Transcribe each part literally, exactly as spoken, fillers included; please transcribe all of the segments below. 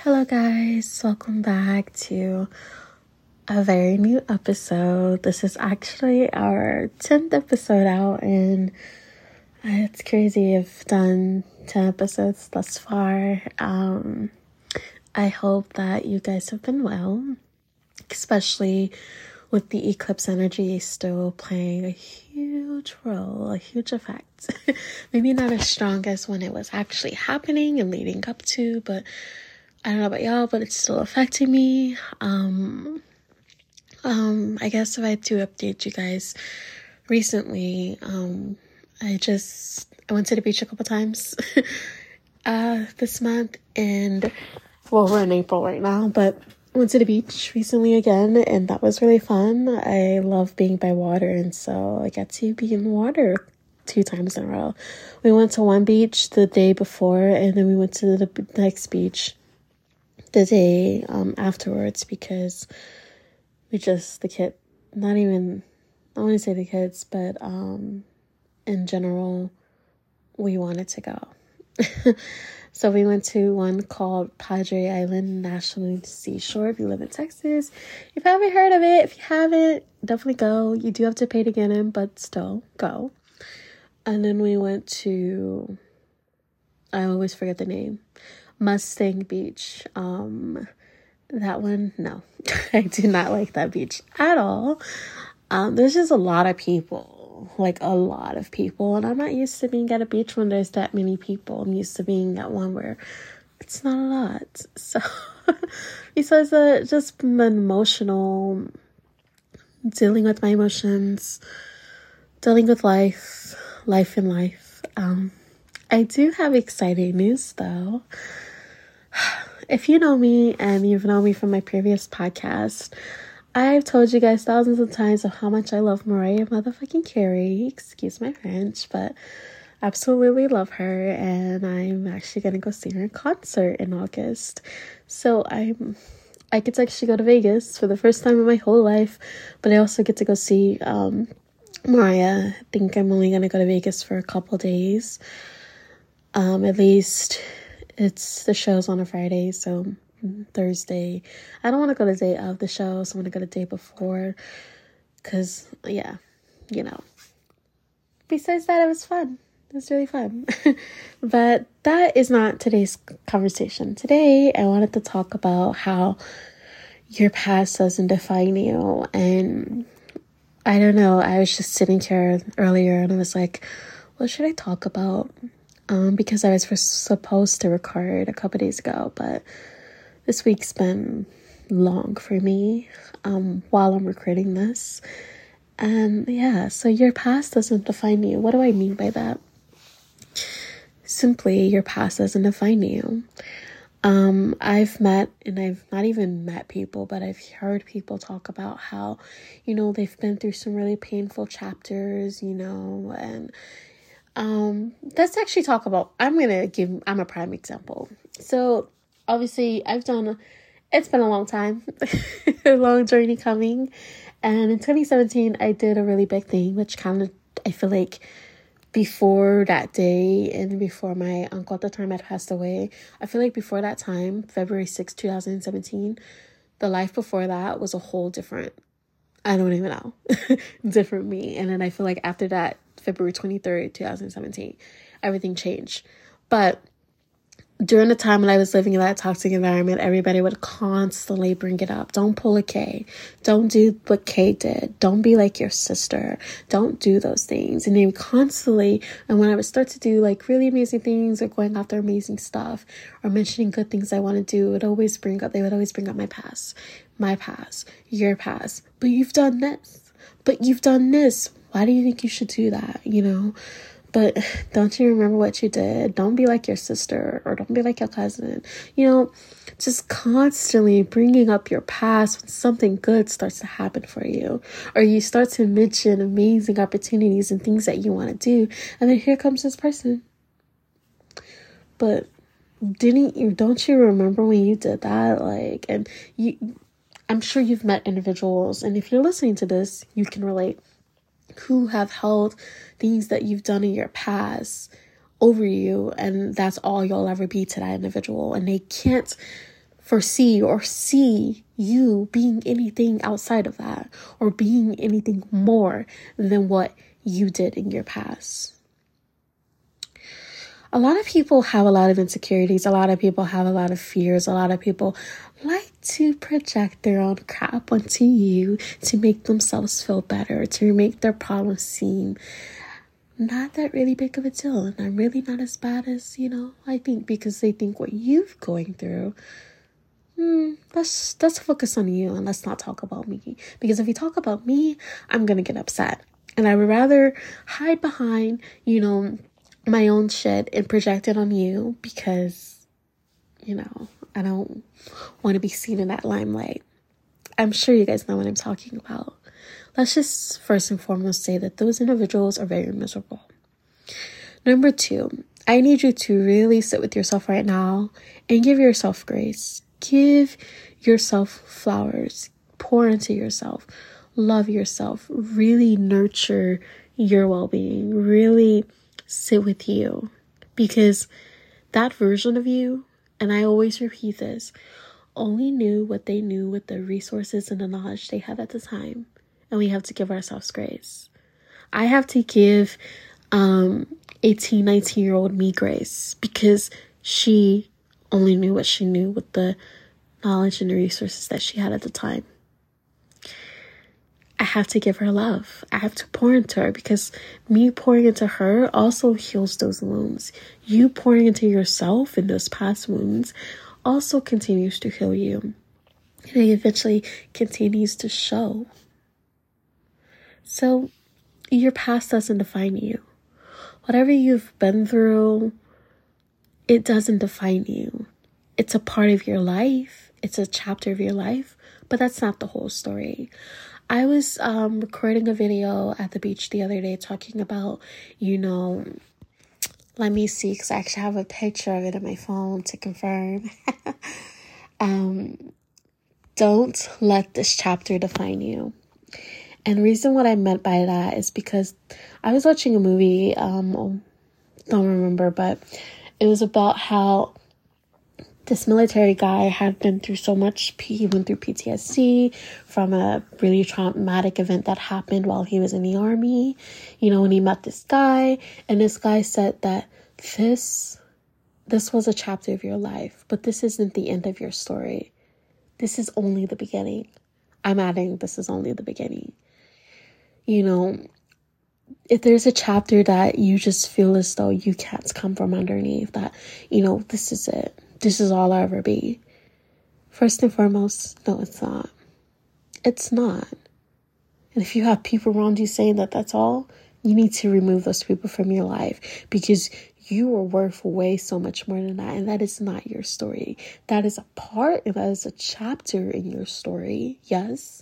Hello guys, welcome back to a very new episode. This is actually our tenth episode out, and it's crazy. I've done ten episodes thus far. Um, I hope that you guys have been well, especially with the eclipse energy still playing a huge role, a huge effect. Maybe not as strong as when it was actually happening and leading up to, but I don't know about y'all, but it's still affecting me. Um, um, I guess if I had to update you guys, recently, um, I just, I went to the beach a couple times, uh, this month, and, well, we're in April right now, but I went to the beach recently again, and that was really fun. I love being by water, and so I got to be in the water two times in a row. We went to one beach the day before, and then we went to the next beach the day um afterwards, because we just the kid not even I want to say the kids but um in general we wanted to go. So we went to one called Padre Island National Seashore. If you live in Texas, you've probably heard of it. If you haven't, definitely go. You do have to pay to get in, but still go. And then we went to, I always forget the name, Mustang Beach. Um, that one, no, I do not like that beach at all. Um, there's just a lot of people, like a lot of people, and I'm not used to being at a beach when there's that many people. I'm used to being at one where it's not a lot. So, besides uh, just emotional, dealing with my emotions, dealing with life, life in life. Um, I do have exciting news though. If you know me and you've known me from my previous podcast, I've told you guys thousands of times of how much I love Mariah motherfucking Carey. Excuse my French, but absolutely love her, and I'm actually gonna go see her in concert in August. So I'm, I get to actually go to Vegas for the first time in my whole life, but I also get to go see um, Mariah. I think I'm only gonna go to Vegas for a couple days. Um, at least it's the show's on a Friday, so Thursday. I don't want to go the day of the show, so I want to go the day before, because, yeah, you know. Besides that, it was fun. It was really fun. But that is not today's conversation. Today, I wanted to talk about how your past doesn't define you. And I don't know, I was just sitting here earlier and I was like, what should I talk about? Um, because I was supposed to record a couple days ago, but this week's been long for me um, while I'm recording this. And yeah, so your past doesn't define you. What do I mean by that? Simply, your past doesn't define you. Um, I've met, and I've not even met people, but I've heard people talk about how, you know, they've been through some really painful chapters, you know, and Um, let's actually talk about, I'm going to give, I'm a prime example. So obviously I've done, it's been a long time, a long journey coming. And in twenty seventeen, I did a really big thing, which kind of, I feel like before that day and before my uncle at the time had passed away, I feel like before that time, February sixth, twenty seventeen, the life before that was a whole different, I don't even know, different me. And then I feel like after that, February twenty-third, twenty seventeen, everything changed. But during the time when I was living in that toxic environment, everybody would constantly bring it up. Don't pull a K. Don't do what Kay did. Don't be like your sister. Don't do those things. And they would constantly, and when I would start to do like really amazing things or going after amazing stuff or mentioning good things I want to do, it would always bring up, they would always bring up my past, my past, your past. But you've done this. But you've done this. Why do you think you should do that? You know? But don't you remember what you did? Don't be like your sister, or don't be like your cousin. You know, just constantly bringing up your past when something good starts to happen for you. Or you start to mention amazing opportunities and things that you want to do. And then here comes this person. But didn't you, don't you remember when you did that? Like, and you, I'm sure you've met individuals, and if you're listening to this, you can relate, who have held things that you've done in your past over you, and that's all you'll ever be to that individual, and they can't foresee or see you being anything outside of that, or being anything more than what you did in your past. A lot of people have a lot of insecurities. A lot of people have a lot of fears. A lot of people like to project their own crap onto you to make themselves feel better, to make their problems seem not that really big of a deal, and I'm really not as bad as, you know, I think, because they think what you're going through, hmm, let's, let's focus on you and let's not talk about me. Because if you talk about me, I'm going to get upset. And I would rather hide behind, you know, my own shit and project it on you, because, you know, I don't want to be seen in that limelight. I'm sure you guys know what I'm talking about. Let's just first and foremost say that those individuals are very miserable. Number two, I need you to really sit with yourself right now and give yourself grace. Give yourself flowers. Pour into yourself. Love yourself. Really nurture your well-being. Really sit with you. Because that version of you, and I always repeat this, only knew what they knew with the resources and the knowledge they had at the time. And we have to give ourselves grace. I have to give um, eighteen, nineteen-year-old me grace, because she only knew what she knew with the knowledge and the resources that she had at the time. I have to give her love. I have to pour into her, because me pouring into her also heals those wounds. You pouring into yourself in those past wounds also continues to heal you. And it eventually continues to show. So your past doesn't define you. Whatever you've been through, it doesn't define you. It's a part of your life. It's a chapter of your life, but that's not the whole story. I was um, recording a video at the beach the other day talking about, you know, let me see, because I actually have a picture of it on my phone to confirm. um, don't let this chapter define you. And the reason what I meant by that is because I was watching a movie, um, don't remember, but it was about how this military guy had been through so much. He went through P T S D from a really traumatic event that happened while he was in the army. You know, when he met this guy, and this guy said that this, this was a chapter of your life, but this isn't the end of your story. This is only the beginning. I'm adding, this is only the beginning. You know, if there's a chapter that you just feel as though you can't come from underneath, that, you know, this is it. This is all I'll ever be. First and foremost, no, it's not. It's not. And if you have people around you saying that that's all, you need to remove those people from your life, because you are worth way so much more than that. And that is not your story. That is a part, and that is a chapter in your story. Yes.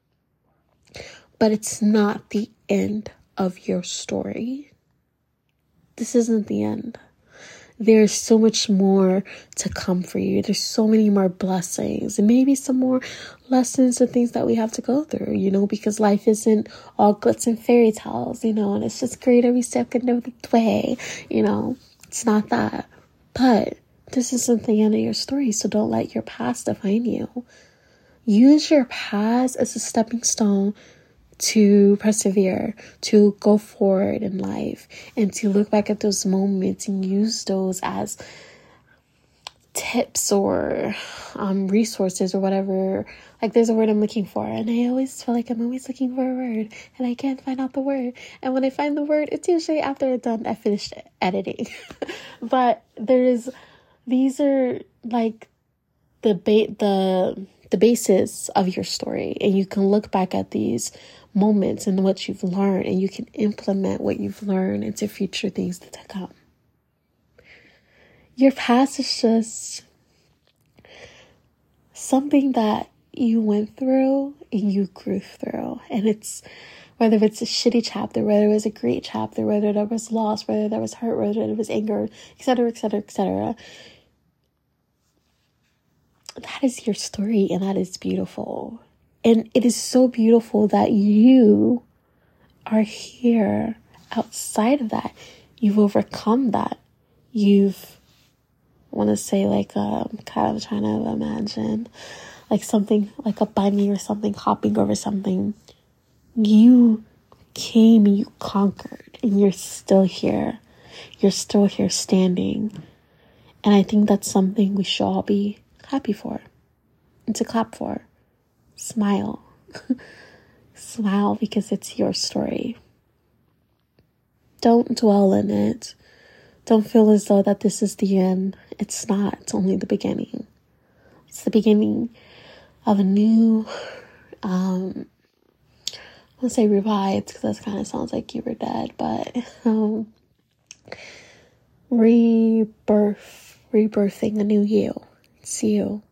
But it's not the end of your story. This isn't the end. There's so much more to come for you. There's so many more blessings, and maybe some more lessons and things that we have to go through, you know, because life isn't all glitz and fairy tales, you know, and it's just great every second of the way, you know. It's not that. But this isn't the end of your story, so don't let your past define you. Use your past as a stepping stone to persevere, to go forward in life, and to look back at those moments and use those as tips or um, resources or whatever. Like, there's a word I'm looking for, and I always feel like I'm always looking for a word, and I can't find out the word. And when I find the word, it's usually after I'm done, I finished editing. But there's, these are like the ba- the the basis of your story, and you can look back at these moments and what you've learned, and you can implement what you've learned into future things to come. Your past is just something that you went through and you grew through, and it's whether it's a shitty chapter, whether it was a great chapter, whether there was loss, whether there was hurt, whether there was anger, etc, etc, etc. That is your story, and that is beautiful. And it is so beautiful that you are here outside of that. You've overcome that. You've want to say like um kind of trying to imagine like something like a bunny or something hopping over something. You came, you conquered, and you're still here. You're still here standing. And I think that's something we should all be happy for and to clap for. Smile. Smile because it's your story. Don't dwell in it. Don't feel as though that this is the end. It's not. It's only the beginning. It's the beginning of a new, um, I want to say revived because that kind of sounds like you were dead, but um, rebirth, rebirthing a new you. It's you.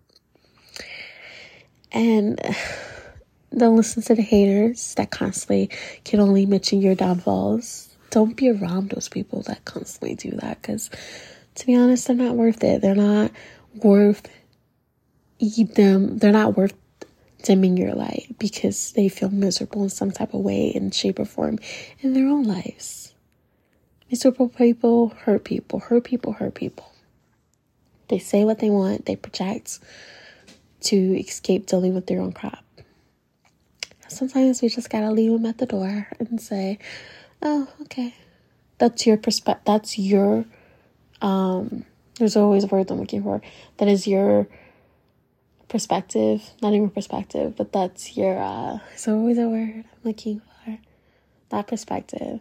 And don't listen to the haters that constantly can only mention your downfalls. Don't be around those people that constantly do that because, to be honest, they're not worth it. They're not worth them. They're not worth dimming your light because they feel miserable in some type of way, in shape or form, in their own lives. Miserable people hurt people. Hurt people hurt people. They say what they want. They project to escape dealing with their own crap. Sometimes we just gotta leave them at the door and say, oh, okay. That's your perspective. That's your, um, there's always a word I'm looking for. That is your perspective. Not even perspective, but that's your, uh, there's always a word I'm looking for. That perspective.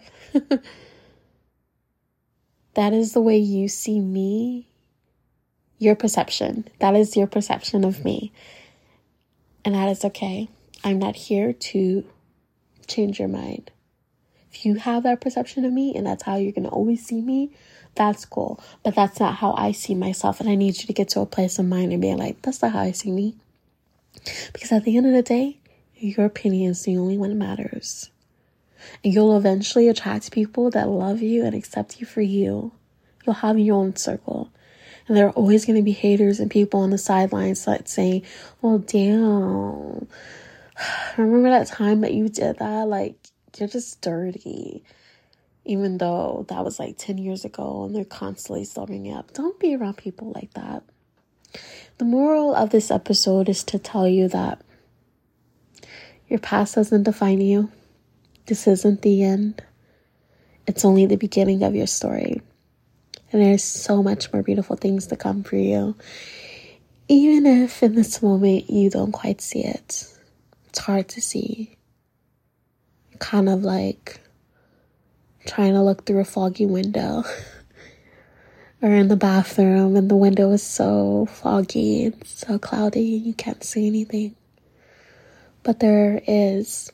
That is the way you see me. Your perception. That is your perception of me. And that is okay. I'm not here to change your mind. If you have that perception of me and that's how you're going to always see me, that's cool. But that's not how I see myself. And I need you to get to a place of mind and be like, that's not how I see me. Because at the end of the day, your opinion is the only one that matters. And you'll eventually attract people that love you and accept you for you. You'll have your own circle. And there are always going to be haters and people on the sidelines that say, well, damn. Remember that time that you did that? Like, you're just dirty. Even though that was like ten years ago and they're constantly slumming you up. Don't be around people like that. The moral of this episode is to tell you that your past doesn't define you. This isn't the end. It's only the beginning of your story. And there's so much more beautiful things to come for you. Even if in this moment you don't quite see it. It's hard to see. Kind of like trying to look through a foggy window. Or in the bathroom and the window is so foggy and so cloudy and you can't see anything. But there is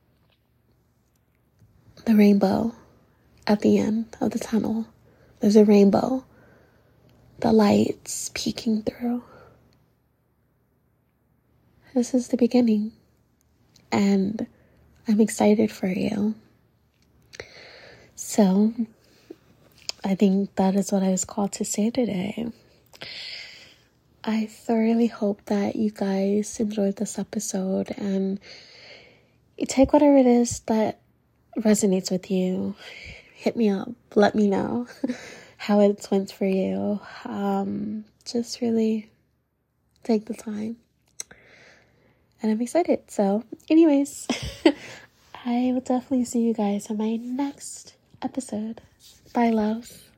the rainbow at the end of the tunnel. There's a rainbow. The light's peeking through. This is the beginning. And I'm excited for you. So, I think that is what I was called to say today. I thoroughly hope that you guys enjoyed this episode and you take whatever it is that resonates with you. Hit me up. Let me know how it went for you. Um, just really take the time. And I'm excited. So, anyways, I will definitely see you guys on my next episode. Bye, loves.